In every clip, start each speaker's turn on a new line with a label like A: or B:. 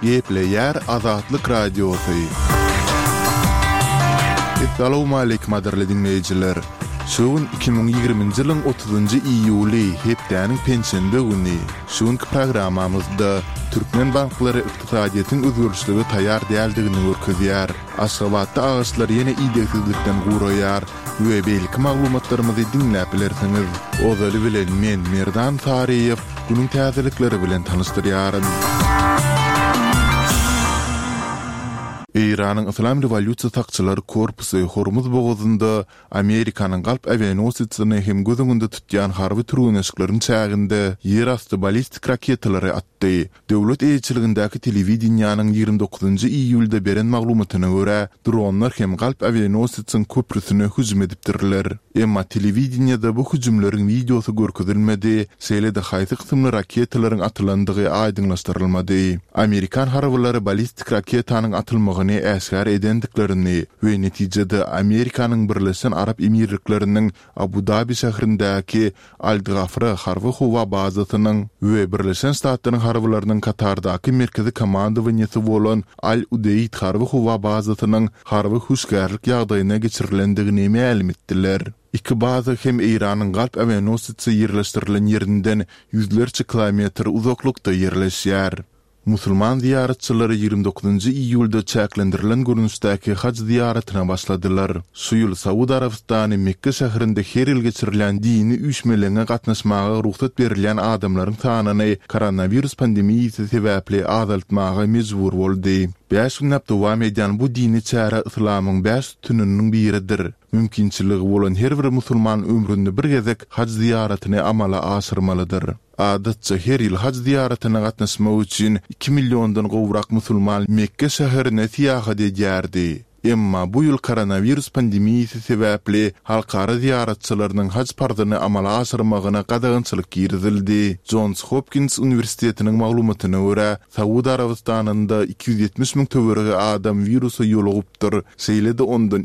A: Gepleyer Azatlyk Radiosu. Assalamu alaykum aderli dinleyijiler. Şuun 2020-nji ýylyň 30-njy iýuly hepdäniň pensiýende güni. Şuňky programamyzda Türkmen banklary ykdysadyýatyň özgürlüçligi taýýar däldigini görkezýär. Aşgabatda agyşlar ýene idegsizlikden guraýar we belki maglumatlarymyzy dinläp bilersiňiz. Ozaly bilen men Merdan Tariýew günüň täzelikleri bilen tanışdyrýaryn. İran'ın İslam Revolüsiýa takçylary korpusy Hormuz bogazynda Amerikanyň galp avianosiýasyny hem gözüňünde tutýan harby türüneşiklerin çäginde ýerasty ballistik raketalary atdy. Döwlet eýçiligindäki telewizionyanyň 29-njy iýulda beren maglumatyna görä, dronlar hem galp avianosiýasynyň köprüsine hüjüm edipdirler. Emma telewizionyada bu hüjümleriň videosy görkezilmedi, seýlede haýsy kysymly raketalaryň atylandygy aýdynlaşdyrylmady. Amerikan harbylary ballistik raketanyň atylmagyny äsgär edendiklerini we netijede Amerikanyň Birleşen Arap Emirlikläriniň Abu Dhabi şäherindäki Al-Ghafra harby howa bazasynyň we Birleşen Ştatlaryň harbylarynyň Katardaky merkezi komandowaňysy bolan Al-Udeyd harby howa bazasynyň harby huşgärlik ýagdaýyna geçirilendigini ma'lum etdiler. İki baza hem İran'ın galp avianosiýasy ýerleşdirilen ýerinden yüzlerce kilometr uzaklykda ýerleşýär. Musulman ziyaretçileri 29-njy iýulda çäklendirilen görünüşdäki hac ziyaretine başladylar. Şu ýyl Saudi Arabistany Mekke şäherinde her ýyl geçirilen dini üýşmelerine gatnaşmaga ruhsat berilen adamlaryň sanyny koronavirus pandemiýasy sebäpli azaltmaga mejbur boldy. 5 günnäp dowam edýän bu dini çäre islamyň 5 tününiň biridir. Mümkinçiligi bolan her bir musulman ömründe bir gezek hac ziyaretini amala aşyrmalydyr. Adatça her ýyl hac ziyaretine gatnaşmak üçin 2 milliondan gowrak musulman Mekke şäherine seýahat edýärdi. Emma bu ýyl koronavirus pandemiýasy sebäpli halkara ziyaretçileriniň hac pardyny amala aşyrmagyna gadagynçylyk girizildi. Johns Hopkins Universitetiniň maglumatyna görä, Saudi Arabistanynda 270 000 töwerege adam virusy ýolugypdyr. Seýlede ondan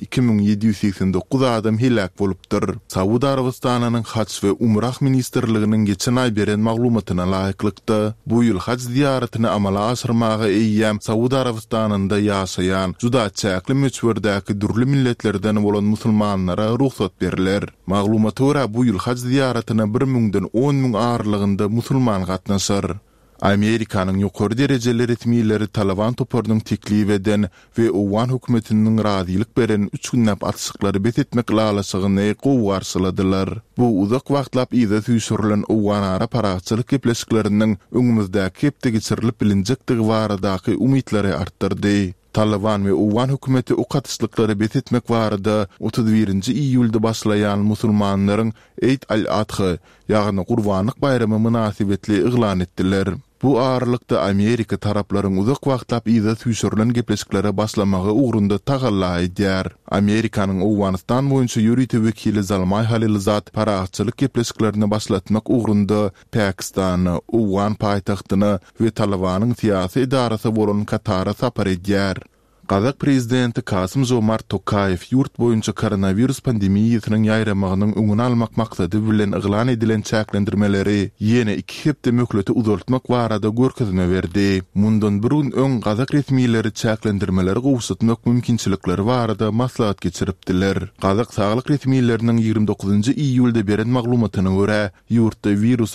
A: 2789 adam helak bolupdyr. Saudi Arabistanynyň hac we umrah ministerliginiň geçen ay beren maglumatyna laýyklykda bu ýyl hac ziyaretini amala aşyrmaga eýýäm Saudi Arabistanynda ýaşaýan juda çäkli müçwerdäki durly milletlerden bolan musulmanlara ruhsat beriler. Maglumata görä bu ýyl hac ziyaretine 1000-den 10.000 aralygynda musulman gatnaşar. Amerikanyň ýokary derejeli resmiýetleri Taliban toparynyň teklip eden we Owan hökümetiniň razylyk beren 3 günnäp atşyklary betetmek lalasygyny gowgarsyladylar. Bu uzak wagtlap ýa-da süýşürilen Owan ara paraçylyk gepleşikleriniň öňümizde kepde geçirilip bilinjekdigi baradaky umytlary artdyrdy. Taliban ve Owan hökümeti o katışlıkları betetmek barada 31-nji iýulda başlayan musulmanlaryň Eid al-Adha ýagny Gurbanlyk bayramy münasibetli iglan etdiler. Bu aralykda Amerika taraplaryň uzak wagtlap ýa-da süýşürilen gepleşiklere başlamagy ugrunda tagalla edýär. Amerikanyň Owganistan boýunça ýürüýte wekili Zalmay Halilzat paraçylyk gepleşiklerini başlatmak ugrunda Pakistany, Owan paýtagtyny we Talibanyň syýasy idarasy bolan Katara sapar edýär. Kazak prezidenti Kasym-Jomart Tokayew yurt boýunça koronavirus pandemiýasynyň ýaýramagynyň öňüni almak maksady bilen iglan edilen çäklendirmeleri ýene 2 hepde möhleti uzaltmak barada görkezme berdi. Mundan bir gün öň Kazak resmiýetleri çäklendirmeleri gowşatmak mümkinçilikleri barada maslahat geçiripdiler. Kazak saglyk resmiýetleriniň 29-njy iýulda beren maglumatyna görä, ýurtda virusy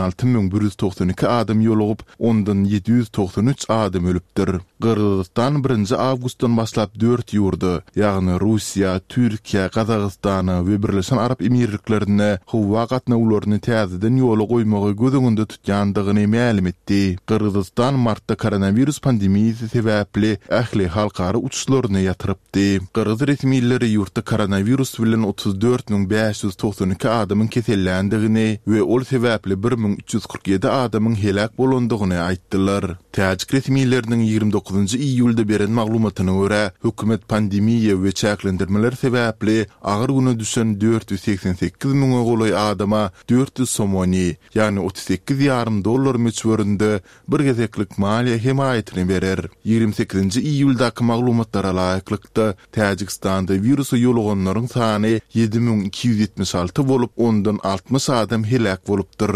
A: 86.192 adam ýolugyp, ondan 793 adam ölüpdir. Kırgızistan 1-nji awgustdan başlap 4 ýurdy, ýagny Russiýa, Türkiýe, Kazakystan we Birleşen Arap Emirliklerine howa gatnawlaryny täzeden ýola goýmagy gözüňünde tutýandygyny ma'lum etdi. Kırgızistan martda koronavirus pandemiýasy sebäpli ähli halkara uçuşlaryny ýatyrypdy. Kırgız resmiýetleri ýurtda koronavirus bilen 34.592 adamyň kesellendigini we ol sebäpli 1347 adamyň helak bolandygyny aýtdylar. Täjik resmiýetleriniň 29-njy iýulda beren maglumatyna görä, hökümet pandemiýa we çäklendirmeler sebäpli agyr güne düşen 488 000 goly adama 400 somony, ýani $38,5 müçwerinde bir gezeklik maliýe himayetini berer. 28-nji iýuldaky maglumatlara laýyklykda Täjikistanda virusy ýoluganlaryň sany 7276 bolup, ondan 60 adam helak bolupdyr.